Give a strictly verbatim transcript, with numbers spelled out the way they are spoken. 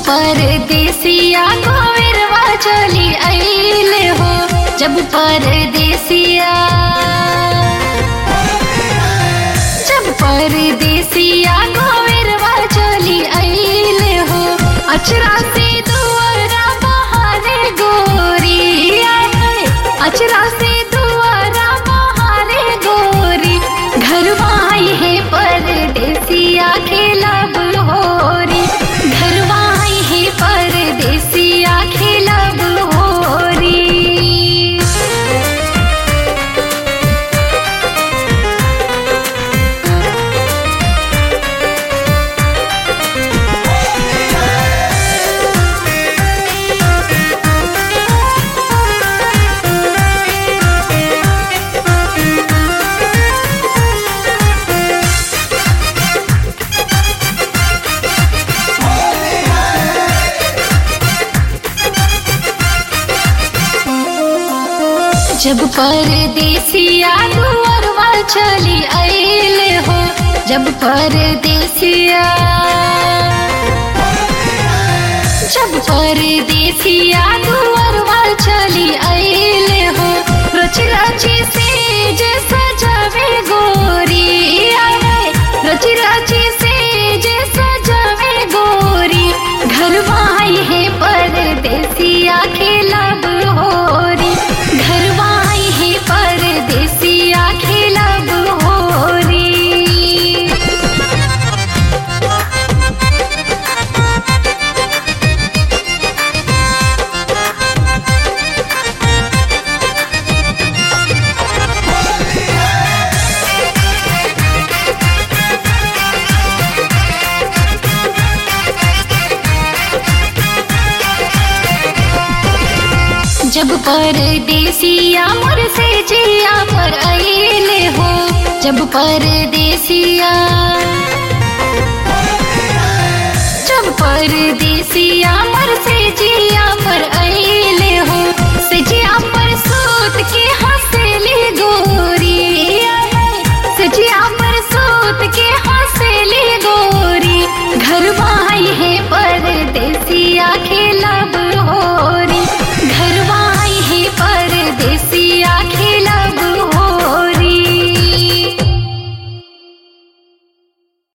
परदेसिया गोविरवा चली आइले हो, जब परदेसिया जब परदेसिया गोविरवा चली आइले हो। अचरा से दुआरा बहारे गोरी आए, अचरा से दुआरा बहारे गोरी, घरवा आई है परदेसिया खेलब होरी, घरवा आई है परदेसिया खेलब होरी। जब परदेसिया दुआरवा चली आइले हो, जब परदेसिया जब परदेसिया दुआरवा चली आइले हो। रच रची से जे सजावे गोरी आए, रच रची से जे सजावे गोरी, घरवा आई है परदेसिया खेलब होरी, घरवा आई है परदेसिया खेलब होरी। जब परदेसिया मोर से जिया पर आइले हो, जब परदेसिया जब परदेसिया मोर से जिया पर आइले हो। से जिया पर सूत के हंसली गोरी, से जिया पर सूत के हंसली गोरी,